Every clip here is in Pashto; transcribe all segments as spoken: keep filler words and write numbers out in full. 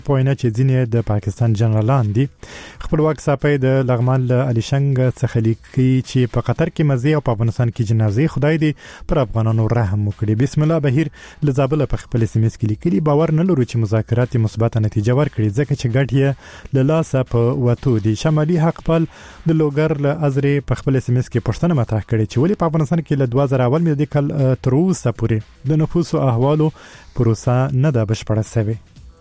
پوینه چې ځینې د پاکستان جنرالان دي خپلواک صاحب د لغمان له علي شنګ څخه لیکي چې په قطر کې مزي او په افغانستان کې جنازي خدای دې پر افغانانو رحم وکړي. بسم الله بهیر لزابل په خپل سیمس کې لیکلي باور نه لرو چې مذاکرات مثبت نتیجه ورکړي ځکه چې ګټ یې له لاسه په وته دي. شمالي حق پال د لوګر له ازري په خپل سیمس کې پښتنه مطرح کړي چې ولې په افغانستان کې له دوه زره اول مې د کل تر اوسه پورې د نفوس او احوالو پروسه نه ده بشپړه شوې.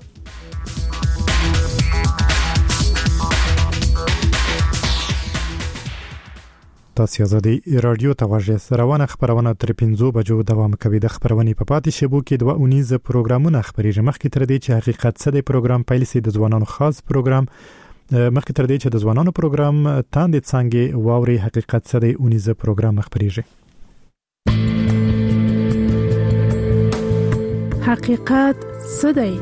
تاسو آزادي رادیو ته واژه روانه خبرونه تر پنځو بجو دوام کوي. د خبرونې په پاتې شبو کې دوه اونیزه پروګرامونه خبري مخکې تر دې چې حقیقت څه دی پروګرام پیل سي د ځوانانو خاص پروګرام مخکې تر دې چې د ځوانانو پروګرام تاندې څنګه واوري حقیقت څه دی اونیزه پروګرام خبريږي. حقیقت څه دی؟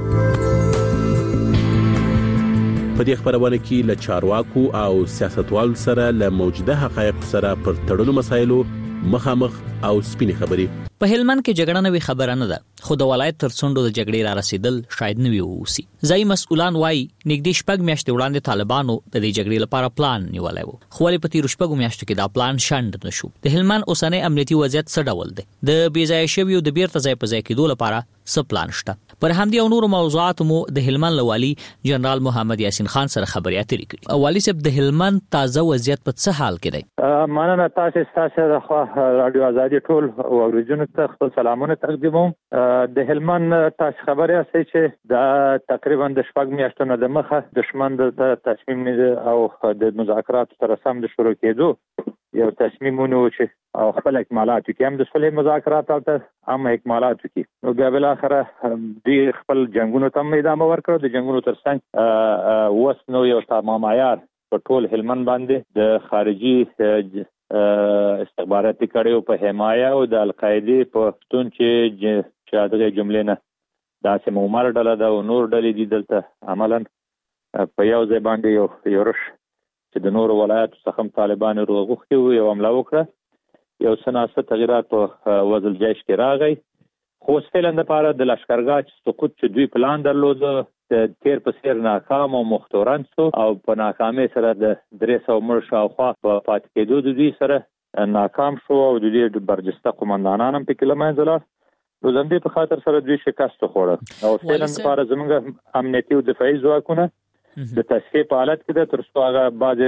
په دې خبرونه کې له چارواکو او سیاستوالو سره له موجوده حقایق سره پر تړلو مسایلو مخامخ او سپینې خبرې. په هلمند کې جګړه نوې خبره نه ده خو د ولایت تر څنډو د جګړې را رسیدل شاید نه وي وسی. ځای مسؤلان وايي نږدې شپږ میاشتې وړاندې طالبانو د دې جګړې لپاره پلان نیولی و خو ولې په تیرو شپږو میاشتو کې دا پلان شنډ نشو. د هلمند اوسنی امنیتي وضعیت څه ډول دی؟ د بې ځایه شویو د بیرته ځای په ځای کېدو لپاره څه پلان شته؟ پر همدې او نورو موضوعاتو مو د هلمند لوالي جنرال محمد یاسین خان سره خبرې اترې کړې. والي صاحب د هلمند تازه وضعیت په څه حال کې دی؟ مننه تاسو تاسو د رادیو آزادي ټول اوریدونکو ته خپل سلامونه تقدیموم. د هلمند تاسو خبرې اسې چې د تقریبا د شپږ میاشتو نه د مخه دشمن د تصمیم او د مذاکرات سره سم د شروع کېدو یو تصمیمونه چې او خپل اکمالات کې هم د صلح مذاکرات او هم اکمالات کې نو بیا بل اخره د خپل جنگونو ته ادامه ورکړو. د جنگونو ترڅنګ وس نو یو تمام عیار په ټول هلمند باندې د خارجي استخباراتي کړیو په حمایه او د القاعده په ستون چې شاده جملې نه داسې عمر ډله دا او نور ډلې دي دلته عملاً په یو ځای باندې یو یورش چې د نورو ولایتو څخه طالبان وروغښتي وو یو حمله وکړه. یو سناسه تغیرات په وزل جيش کې راغی خو ستلند لپاره د لشکرګاه سقوط چې دوی پلان درلود د تیر په سیر ناکام او مختورن سو او په ناکامۍ سره د درې سوه مړ شاوخوا په پاتې کېدو د دوی سره ناکام شو او د دوی برجسته قومندانان هم پکې له منځه لاړل. نو د دې په خاطر سره دوی شکست خوړه او ستلند لپاره زموږ امنیتي او دفاعي ځواکونه د تصفیه په حالت کې د تر څو هغه بعد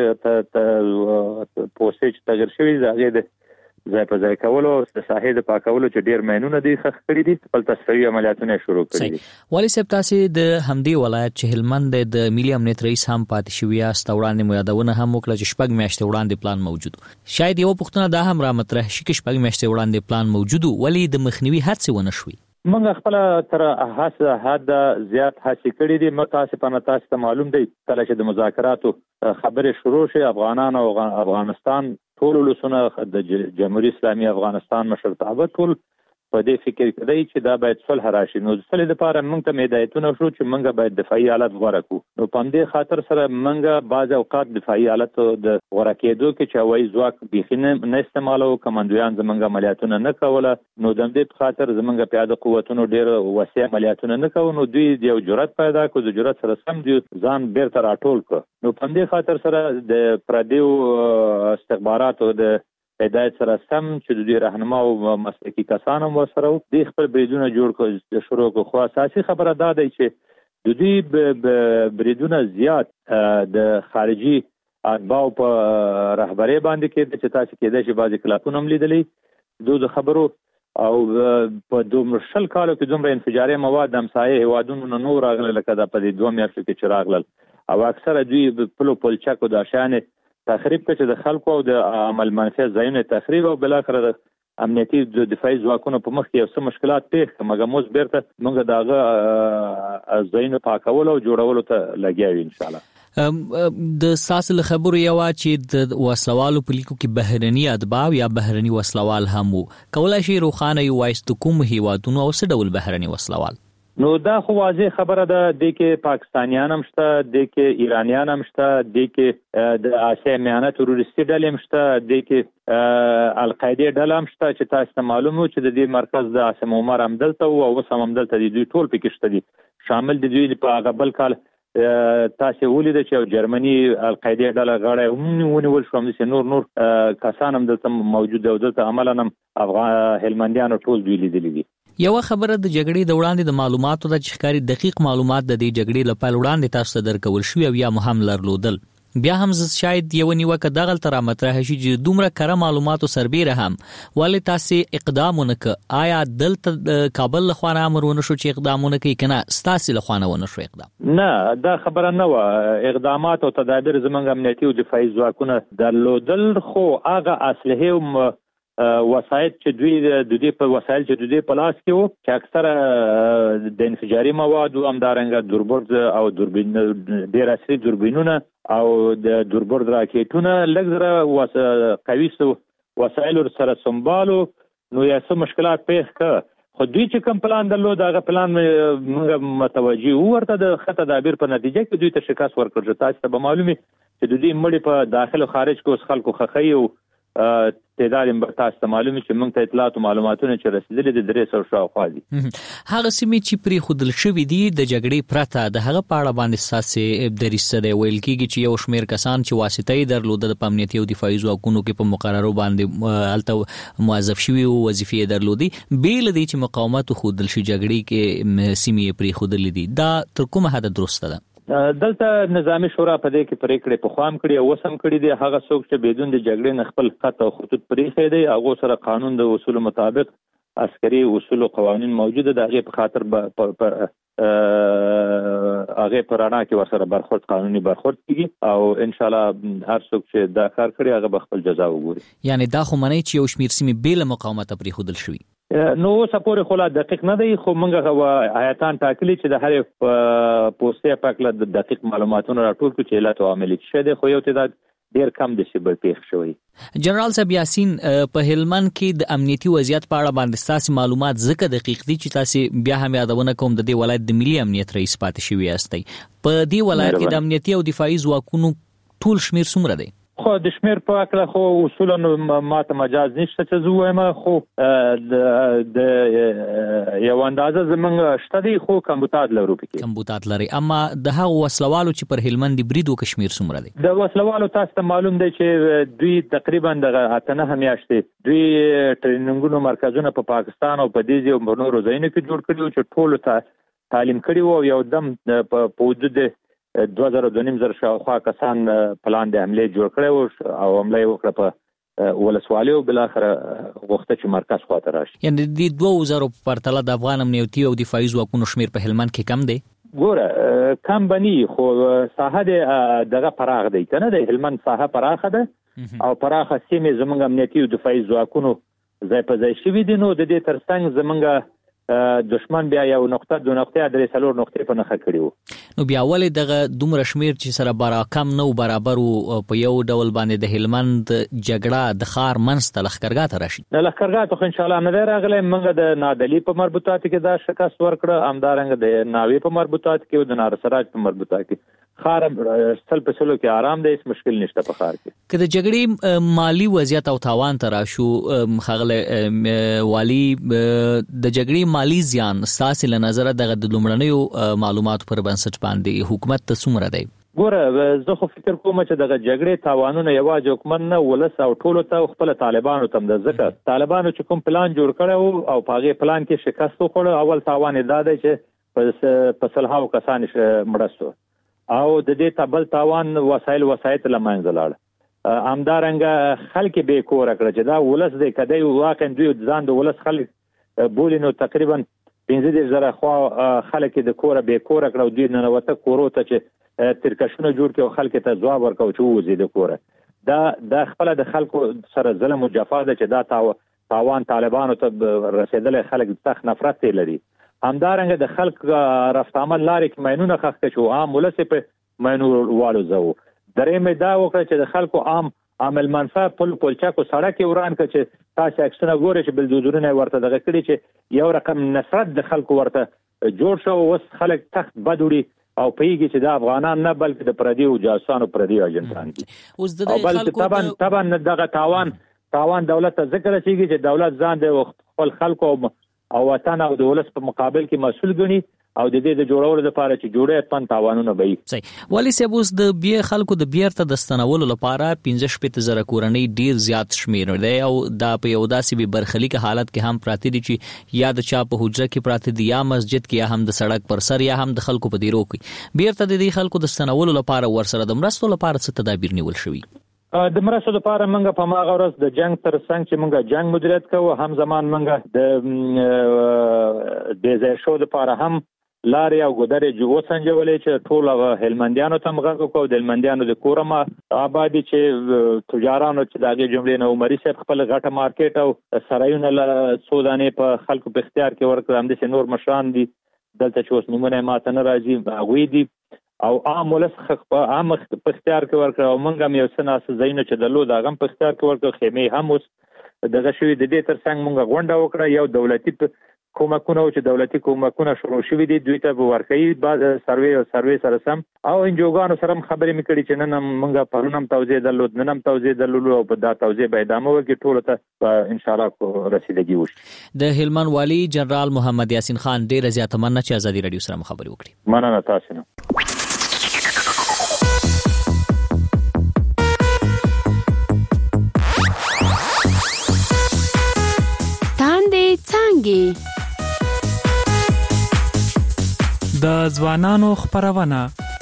پوسټ تغیر شوی دی د ځای په ځای کولو د ساحې د پاکولو چې ډیر مینونه دي خخ کړی دي خپل تصفیه عملیاتونه شروع کړي دي. والي صاحب تاسو د همدې ولایت چې هلمند د ملي امنیت رئیس هم پاتې شوی است وړاندې مو یادونه هم وکړه چې شپږ میاشتې وړاندې پلان موجود. شاید یو پوښتنه دا هم را مطرح شي چې شپږ میاشتې وړاندې پلان موجود ولی د مخنیوي هڅې ونه شوي؟ موږ خپل تر هڅه حد زیات هڅې کړې دي. متاسفانه تاسو ته معلوم دی کله چې د مذاکراتو خبرې شروع شي افغانان او افغانستان ټول لسونه د جمهوریت اسلامي افغانستان مشرتابه ټول په دې فکر کې دی چې دا باید صلح راشي. نو صلح لپاره موږ ته هدایتونه شو چې موږ باید دفاعي حالت غوړه کړو. نو په دې خاطر سره موږ بعض اوقات دفاعي حالت د غوړه کېدو کې چې وایي ځواک بيخي نه استعمالو کمانډویان زمونږ عملیاتونه نه کوله. نو د دې په خاطر زمونږ پیاده قوتونو ډېر وسیع عملیاتونه نه کوو. نو دوی یو جرأت پیدا کړ د جرأت سره سم دي ځان بیرته راټول کړ. نو په دې خاطر سره د پردیو استخباراتو د هدایت سره سم چې د دې راهنما او مسلکي کسان هم سره د خپل بریدونه جوړ کړ شروع کړ. خو اساسي خبره دا ده چې د دې بریدونه زیات د خارجي اتباع په رهبري باندې کې چې تاسو کې د شي بعضی کلاپونه هم لیدلې دوه خبرو او په دوه شل کالو کې دومره انفجاري مواد همسایه هوادونو نور راغله لکه دا په دې دوه میاشتو کې چې راغلل او اکثره دوی په پلچکو د شانه تخریب کړي د خلکو او د عمل منفي ځایونه تخریب او بل اخر د امنیتي د دفاعي ځواکونو په مخ کې یو څه مشکلات پیښ کړي. مګر موږ بیرته موږ داغه ځایونه پاکولو او جوړولو ته لګیا یو ان شاء الله. د ساسل خبرو یو چې د وسلوالو په لیکو کې بهرني اتباع یا بهرني وسلوال هم وو کولای شي روخانه یو وایست کوم هیوادونو او څه ډول بهرني وسلوال؟ نو دا خو واضح خبره ده د کې پاکستانیان هم شته د کې ایرانیان هم شته د کې د آسیا میانه تروریستي ډلې هم شته د کې القاعده ډله هم شته چې تاسو ته معلومه چې د دې مرکز د عاصم عمر هم دلته او اوس هم دلته دي دوی ټول پکې شته دي شامل دي. دوی په هغه بل کال تاسو ولید چې جرمني القاعده ډله غاړه هم ونیول شو، هم نور نور کسان هم دلته موجود دي او دلته عملاً افغان هلمندیانو ټول دوی لیدلي دي. یو خبره د جګړې د وړاندې د معلوماتو د چخکاری دقیق معلومات د دې جګړې لپاره وړاندې تاسو ته درکول شو او یا مهم لرلودل. بیا هم شاید یو نیوکه دغه تر مطرح شي چې دومره کره معلوماتو سربېره هم ولې تاسو اقدامونه ک آیا دلته کابل لخوا امرونه شو چې اقدامونه کوي کنه ستاسو لخوا نه شو اقدام؟ نه دا خبره نه و. اقدامات او تدابیر زمونږ امنیتي او دفاعي ځواکونه درلودل، خو هغه اصله وسایل چې دوی د دې په وسایل چې دوی په لاس کې وو چې اکثره د انفجاري مواد او همدارنګه دوربرد او دوربین ډیر اصلي دوربینونه او د دوربرد راکېټونه لږ قوي وسایل سره سمبالو، نو یې څه مشکلات پیښ کړ. خو دوی چې کوم پلان درلود هغه پلان موږ متوجي ورته د خطا تدابیر په نتیجه کې دوی ته شکست ورکړ. تاسو ته به معلومي چې دوی مړي په داخل او خارج کې اوس خلکو خخي او تعداد به تاسو ته معلومه چې موږ ته اطلاعات او معلوماتونه چې رسیدلي د درې سوه شاوخوا دي. هغه سیمې چې پرې خودل شوې دي د جګړې پرته د هغه په اړه باندې ساسې دریسه دی ویل کېږي چې یو شمېر کسان چې واسطه یې درلوده د امنیتي او دفاعي ځواکونو کې په مقررو باندې الته موظف شوي او وظیفې درلودي، بیل دي چې مقاومت خودل شي جګړې کې سیمې پرې خودل دي. دا تر کومه حد درسته ده؟ دلته نظامی شورا په دې کې پریکړې په خوام کړي او وسم کړي دي. هغه څوک چې بدون د جګړې نه خپل خط او خطوط پرې دی هغه سره قانون د اصول مطابق عسکري اصول او قوانين موجوده ده، هغه په خاطر هغه پرانا کې ورسره برخورد قانوني برخورد کیږي او ان شاء الله هر څوک چې دا کار کړي هغه به خپل جزا وګوري. یعنی دا خو منی چې یو شمیر سیمې بیل مقاومت پرې خودل شوی نو سپورې خلا دقیق نه دی، خو موږ آیاتان ټاکلي چې د هر پوسټه پاکله د دقیق معلوماتونو راټول کړي چې علت او عامل څه دي، خو یو تعداد ډیر کم دي چې بل پیښ شوی. جنرال صاحب یاسین په هلمند کې د امنیتي وضعیت په اړه باندې تاسو معلومات زکه دقیق دي چې تاسو بیا هم یادونه کوم د دې ولایت د ملي امنیت رئیس پاتې شوی یاستئ. په دې ولایت کې د امنیتي او دفاعي ځواکونو ټول شمیر څومره دی؟ خو د شمیر په اړه خو اصولا ماته مجاز نشته چې زه وایم، خو د یو اندازه زمونږ شته دي، خو کمبوتات لرو پکې کمبوتات لري. اما د هغو وسلوالو چې پر هلمند بریدو کشمیر څومره دی؟ د وسلوالو تاسو ته معلوم دی چې دوی تقریبا د اتنه میاشتې دوی ټریننګونو مرکزونه په پاکستان او په دې او نورو ځایونو کې جوړ کړي چې ټول ته تعلیم کړي وو. یو دم په حدود دوه زره دوه نیم زره شاوخوا کسان پلان د حمله جوړ کړی او حمله وکړه په ولسوالۍ او بل اخر وخت چې مرکز خواته راشي. یعنی د دوه زره پرتله د افغان امنیتي او دفاعي ځواکونو شمیر په هلمند کې کم دی؟ ګوره کم بني، خو ساحه دغه پراخ دی کنه، د هلمند ساحه پراخه ده او پراخه سیمې زمونږ امنیتي او دفاعي ځواکونو ځای په ځای شوي دي. نو د دې ترڅنګ زمونږ دشمن بیا یو نقطه دو نقطه درې څلور نقطې په نخښه کړی وو. نو بیا ولې دغه دومره شمیر چې سره برا کم نو برابر په یو ډول باندې د هلمند جګړه د خار منځ ته لښکرګاه ته راشي؟ د لښکرګاه ته ان شاء الله نه راغلی. موږ د نادلی په مربوطات کې دا شکست ورکړه، همدارنګه د ناوی په مربوطات کې او د نارسراج په مربوطات کې خار سل په سلو کې آرام دی، هیڅ مشکل نشته په خار کې. که د جګړې مالی وضعیت او تاوان ته راشو خغله والی، د جګړې مالی زیان ستاسو له نظره دغه د لومړنیو معلوماتو پر بنسټ باندې حکومت ته څومره دی؟ ګوره زه خو فکر کوم چې دغه جګړې تاوانونه یوازې حکومت نه ولس او ټولو ته خپل طالبانو تم د ځکه طالبانو چې کوم پلان جوړ کړو او په هغه پلان کې شکست وکړ. اول تاوان دا دی چې په سلهاو کسان مړسو او د دې تبل تاوان وسایل وسایت لمنځه لاړ. همدارنګه خلک به کور کړ چې دا ولس دې کدی واقعا دوی ځان د ولس خلک بولینو تقریبا پنځه دېرش زره خوا خلک د کور به کور کړو دوی نه وته کورو ته چې ترکشونه جوړ کړي او خلک ته ځواب ورکاو چې وځي د کور. دا د خپل د خلکو سره ظلم او جفا ده چې دا تاو تاوان طالبانو ته رسیدل، خلک سخت نفرت لري. همدارنګه د خلک رفت عمل لارې کې مینونه خښته شو، عام ولس په مینو والو زو درې مې دا وکړه چې د خلکو عام عمل منفعه پل پلچاکو سړک وران کړ چې تاسو اکسونه ګوري چې بلدوزرونه ورته دغه کړی چې یو رقم نفرت د خلکو ورته جوړ شو. اوس خلک تخت بدوړي او پیږي چې د افغانان نه بلکې د پردي او جاسوسانو پردي اجنټان دي. اوس د خلکو طبعا طبعا دغه تاوان تاوان دولت ته ذکر شيږي چې دولت ځان د خپل خلکو او وطن او د ولس په مقابل کې مسؤل ګڼي او د دې د جوړولو لپاره چې جوړه پن تاوانونه به وي. صحیح. ولی سبوس د بیا خلکو د بیرته د ستنولو لپاره پنځه شپږ زره کورنۍ ډیر زیات شمیر دی او دا په یو داسې به برخلیک حالت کې هم پراته دي چې یا د چا په حجره کې پراته دي یا مسجد کې یا هم د سړک پر سر یا هم د خلکو په دیرو کې. بیرته د دې خلکو د ستنولو لپاره ورسره د مرستو لپاره څه تدابیر نیول شوی؟ د مرستو لپاره موږ په ماغه ورځ د جنگ تر څنګ چې موږ جنگ مدیریت کوو هم زمان موږ د د ځای شو لپاره هم لارې او ګودرې جو سنجولې چې ټول هلمندیانو ته مغه کو د هلمندیانو د کورما آبادی چې تجارانو چې دغه جملې نو عمرې صاحب خپل غټه مارکیټ او سرایونه له سودانې په خلکو په اختیار کې ورکړل هم د نور مشران دي دلته چې اوس نمونه ماته نه راځي غوي دي او عام ولس عام په اختیار کې ورکړ او موږ هم یو څه ناس زینو چې د لو د غم په اختیار کې ورکړ خیمه هم اوس دغه شوی د دې تر څنګ موږ غونډه وکړه یو دولتي کومکونه چې دولتي کومکونه شروع شوي دي دوی ته ورکړي بعد سروي او سروي سره سم او انجوګانو سره خبرې میکړي چې نن موږ پرونم توزیع درلود ننم توزیع درلود او په دا توزیع به ادامه وکړي ټول ته ان شاء الله رسیدګي وشي. د هلمند والی جنرال محمد یاسین خان ډیر زیاته مننه چې ازادي رادیو سره خبرې وکړي. مننه تاسو نه. څنګه د ځوانانو خبرونه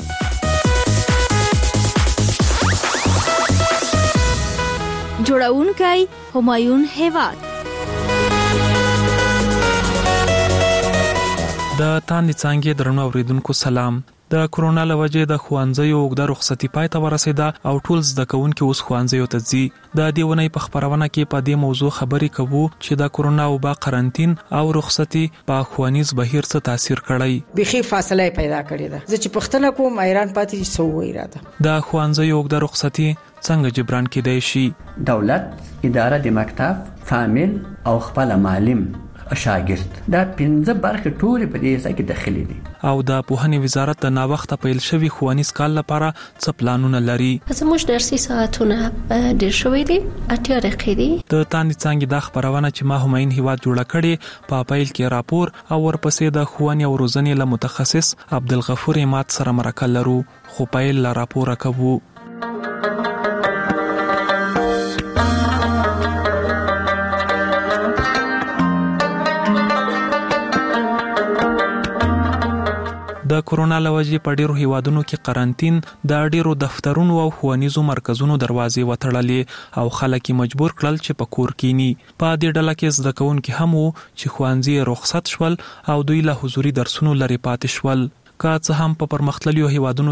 جوړونکي همایون هیواد د تاندې څنګه درنو اوریدونکو سلام. د کرونا لوجې د خوانځيو اوږده رخصتي پای ته ورسېده او ټول زده کوونکي اوس خوانځيو ته ځي. د دې ونې په خبرونه کې په دې موضوع خبرې کوو چې د کرونا او با قرنټین او رخصتي په خوانیز بهیر څه تاثیر کړی. بيخي فاصله پیدا کړې ده. زه چې پښتنه کوم ایران پاتې سو ویراده. د خوانځيو اوږده رخصتي څنګه جبران کېدای شي؟ دولت، اداره د مکتب، فامیل او خپل معلم شاګرد دا پنځه برخې ټول په دې ځای کې داخلي دي. او د پوهنې وزارت د ناوخته پیل شوی ښوونیز کال لپاره څه پلانونه لري؟ زموږ درسي ساعتونه ډېر شوي دي، اتیا دقیقې دي. د تاندې څنګه د خبرونه چې ما همایون هیواد جوړه کړي په پیل کې راپور او ورپسې د ښوونې او روزنې له متخصص عبدالغفور اماد سره مرکه لرو خو پیل لا راپور کوو. د کرونا لوجې په ډیرو هیوادونو کې قرنټین د ډیرو دفترونو او ښوونیزو مرکزونو دروازې وتړلې او خلک مجبور کړل چې په کور کېني. په دې ډله کې زده کوونکي هم وو چې ښوونځي رخصت شول او دوی له حضوري درسونو لري پاتې شول. که څه هم په پرمختللو هیوادونو